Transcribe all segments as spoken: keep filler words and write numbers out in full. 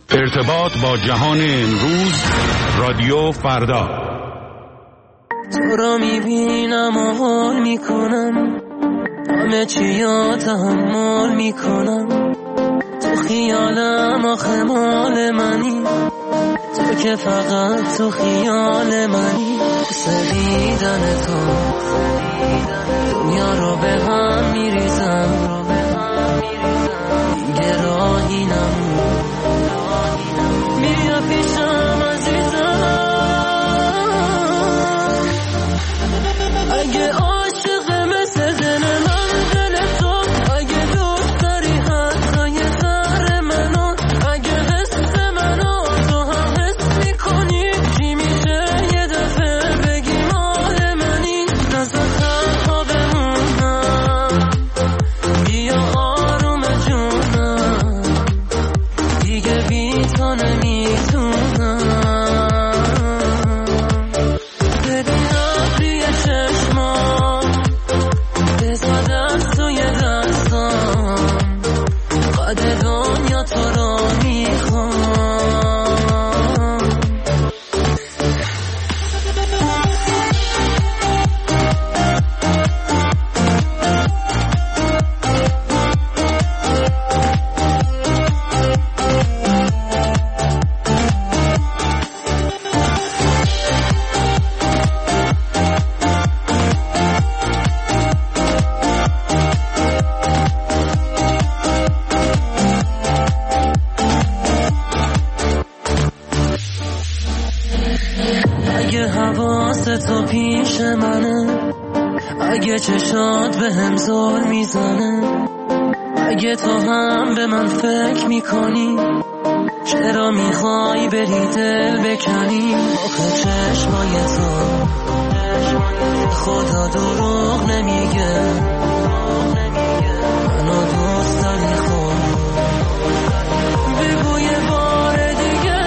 ارتباط با جهان امروز، رادیو فردا. تو را میبینم و حال میکنم، همه چی را تحمل میکنم. تو خیالم آخه مال منی، تو که فقط تو خیال منی. سریدن تو دنیا رو به هم میریزم، دیگه راهی نمون، میریا پیشم عزیزم. اگه عاشق مثل دل من دل تو، اگه دوست داری حتی یه ذره منو، اگه حس منو تو هم حس میکنی، چی میشه یه دفعه بگی مال منی. نزد تنها بمونم، بیا آروم جونم، دیگه بی تو نمیتونم. ببینم روی چشمام بزدم توی دستام، قد دنیا تو رو میخوام. اگه حواست تو پیش منه، اگه چشات به هم زور میزنه، اگه تو هم به من فکر میکنی، چرا میخوای بری دل بکنی؟ آخه چشمای تو خدا دروغ نمیگه، منو دوست داری خود بگو یه بار دیگه.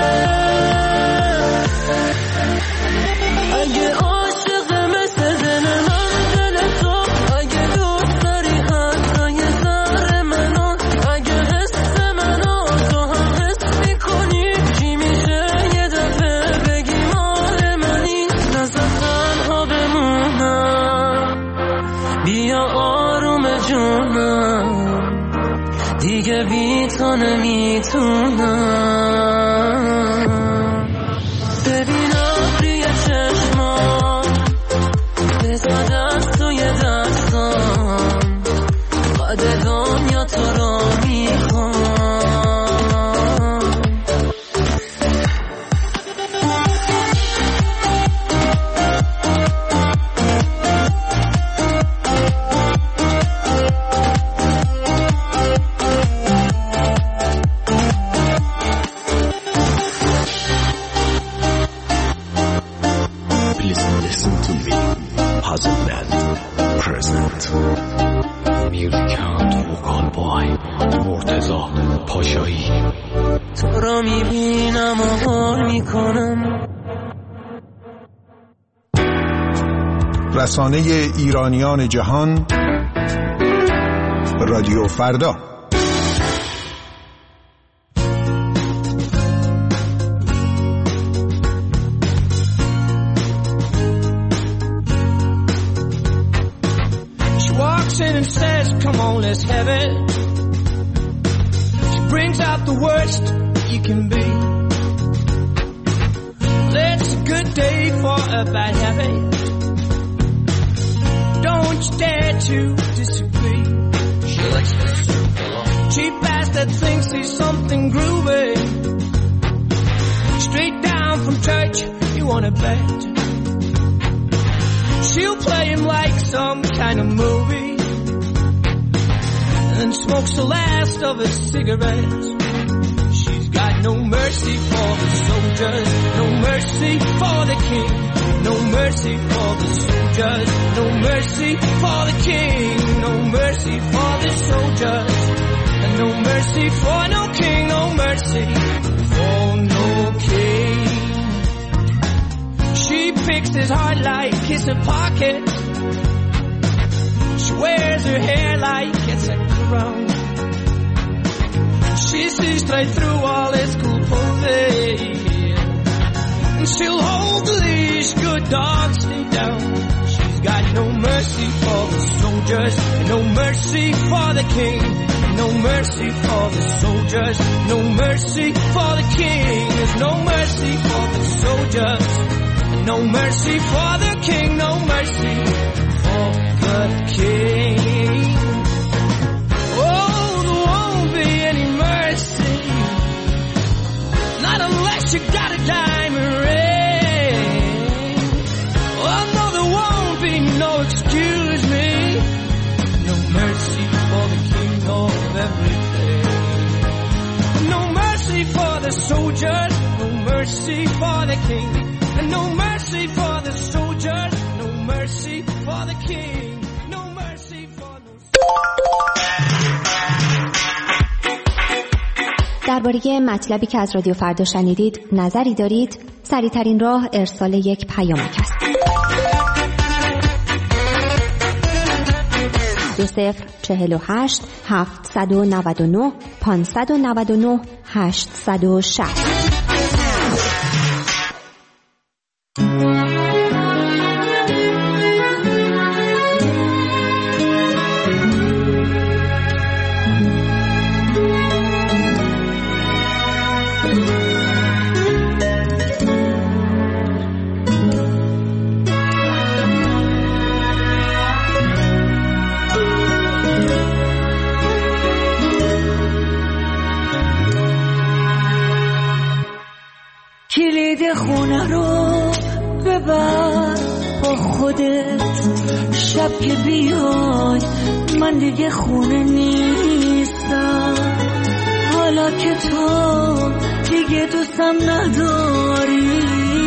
اگه عاشق مثل دل من دل تو، اگه دوست داری حتی یه ذره منو، اگه حس منو تو هم حس میکنی، چی میشه یه دفعه بگی مال منی. نزد تنها بمونم، بیا آروم جونم، دیگه بی تو نمیتونم. ببینم روی چشمام بزدم توی دستام، قد دنیا تو رو میخوام. تو را میبینم و حال میکنم. رسانه ایرانیان جهان، رادیو فردا. She walks in and says, come on, let's have it. She brings out the worst you can be. It's a good day for a bad habit. Don't you dare to disagree. She likes to surf along. Cheap ass that thinks he's something groovy. Straight down from church, you wanna bet. She'll play him like some kind of movie, and smokes the last of his cigarettes. She's got no mercy for the soldiers, no mercy for the king, no mercy for the soldiers, no mercy for the king, no mercy for the soldiers, and no mercy for no king, no mercy for no king. She picks his heart like it's a pocket. She wears her hair like it's a crown. She She sees straight through all his cool posing. And she'll hold these good dogs stay down. She's got no mercy for the soldiers, no mercy for the king. No mercy for the soldiers, no mercy for the king. There's no mercy for the soldiers, no mercy for the king. No mercy for the king. Oh, there won't be any mercy, not unless you got a diamond ring. Oh no, there won't be no excuse me. No mercy for the king of everything. No mercy for the soldiers, no mercy for the king. And no mercy for the soldiers, no mercy for the king. No mercy for the... درباره مطلبی که از رادیو فردا شنیدید نظری دارید؟ سریع‌ترین راه ارسال یک پیامک است. دو صفر چهل و هشت هفتصد و نود و نه پانصد و نود و نه هشتصد و شصت. کلید خونه رو ببر با خودت، شب که بیای من دیگه خونه نیستم. حالا که تو دیگه دوستم نداری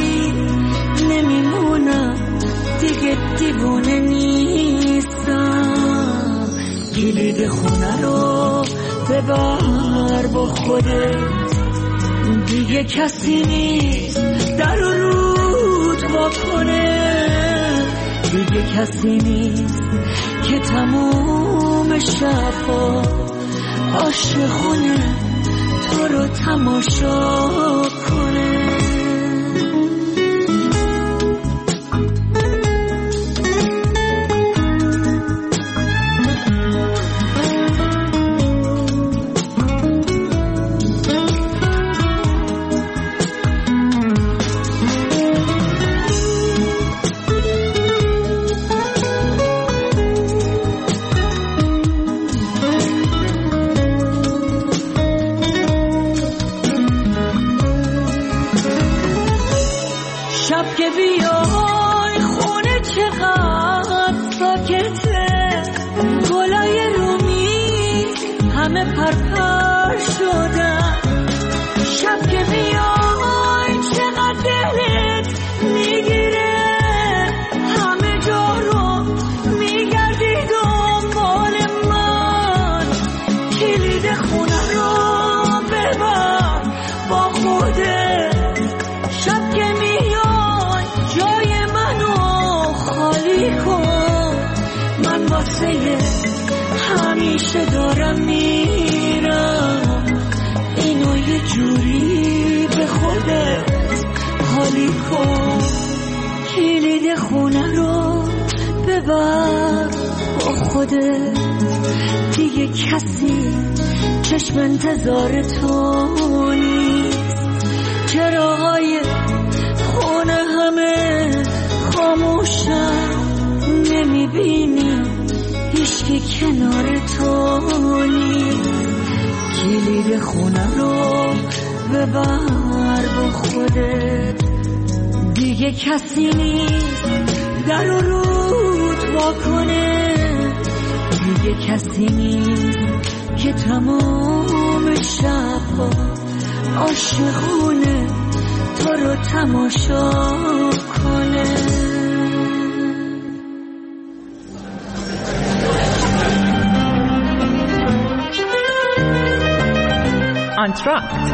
نمیمونم، دیگه دیوونه نیستم. کلید خونه رو ببر با خودت، دیگه کسی نیست در و رود واکنه. دیگه کسی نیست که تموم شبا عاشقونه تو رو تماشا کنه. شب که بیای خونه چقدر ساکته، گلای رومی همه پرپر شدن. شب که بیای چقدر دلت میگیره، همه جا رو میگردی دنبال من. کلید خونه رو ببر با خودت، شب که میای جای منو خالی کن. من واسه همیشه دارم میرم، اینو یه جوری به خودت حالی کن. کلید خونه رو ببر با خودت، دیگه کسی چشم انتظار تو نیست. چراغای خونه همه خاموشن، نمیبینی هیچکی کنار تو نیست. کلید خونه رو ببر با خودت، دیگه کسی نیست در و رود واکنه. دیگه کسی نیست که تمام شبا عاشقونه تو رو تماشا کنه. آنتراکت،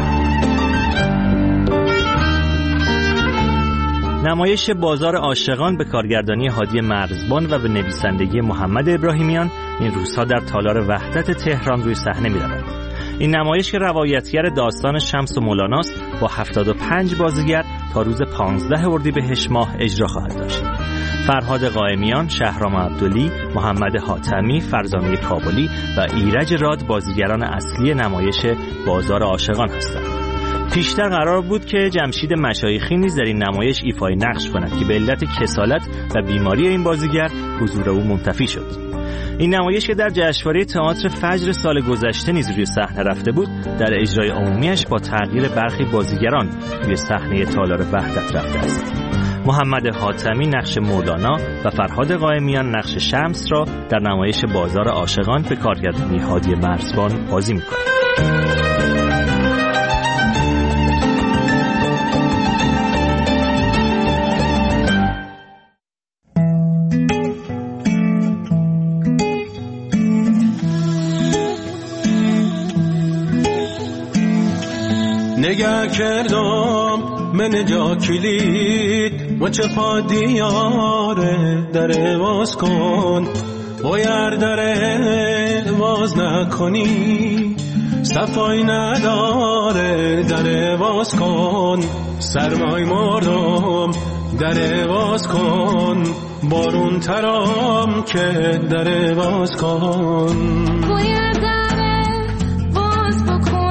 نمایش بازار عاشقان به کارگردانی هادی مرزبان و به نویسندگی محمد ابراهیمیان این روزها در تالار وحدت تهران روی صحنه می‌رود. این نمایش که روایتگر داستان شمس و مولاناست با هفتاد و پنج بازیگر تا روز پانزده اردیبهشت ماه اجرا خواهد داشت. فرهاد قائمیان، شهرام عبدلی، محمد حاتمی، فرزانه کابلی و ایرج راد بازیگران اصلی نمایش بازار عاشقان هستند. پیشتر قرار بود که جمشید مشایخی نیز در این نمایش ایفای نقش کند که به علت کسالت و بیماری این بازیگر حضور او منتفی شد. این نمایش که در جشنواره تئاتر فجر سال گذشته نیز روی صحنه رفته بود، در اجرای عمومیش با تغییر برخی بازیگران روی صحنه تالار وحدت رفته است. محمد حاتمی نقش مولانا و فرهاد قائمیان نقش شمس را در نمایش بازار عاشقان به کارگردانی هادی مرزبان بازی می‌کنند. نگه کردم من جا کلید و چه دیاره در باز کن باید در باز نکنی صفای نداره در باز کن سرمای مردم در باز کن بارون ترام که در باز کن باید در باز بکن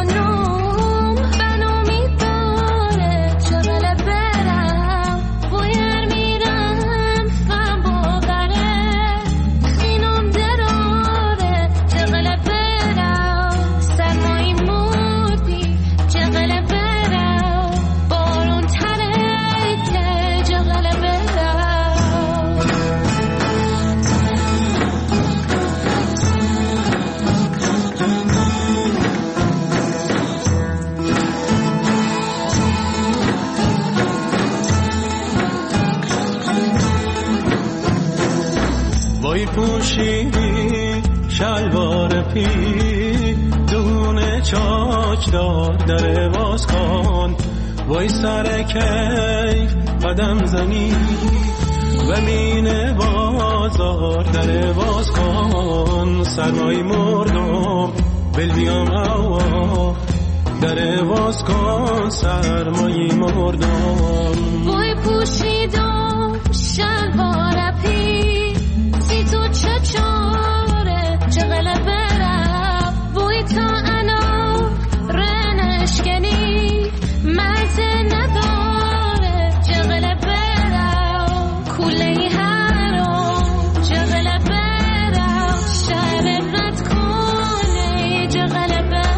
پوشیدی شلوار پی دونه چاک دار در باز کن وای سر کیف قدم زنی و مین بازار در باز کن سرمای مردم بل بیام هوا در باز کن سرمای مردم وای پوشیدم شلوار پی تو چه چاره چقدر برم بوی تا انا رنشکنی مزه نداره چقدر برم کوله هرم چقدر برم شهر رد کنه چقدر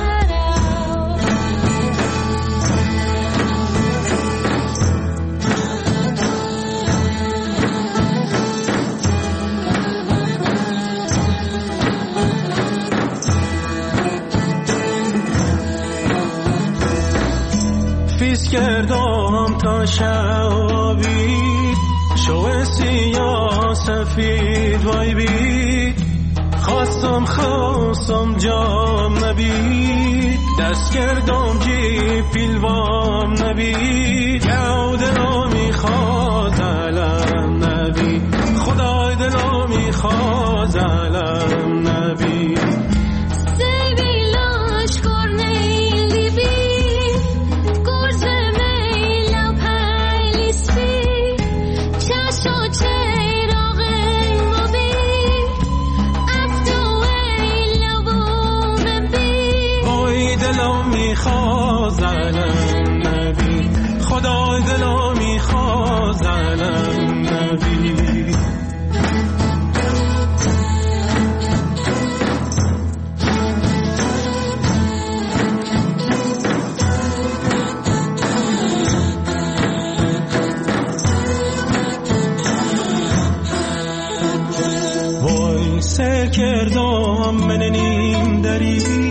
کردم تا شبی شو سیاه سفید وای بی خواستم خواستم جام نبید دست کردم جی پیلوام نبید یاو دلو میخواد علم نبید خدای دلو میخواد علم نبید خدای دلو میخواد علم نبی وای سر کردم من نیم دری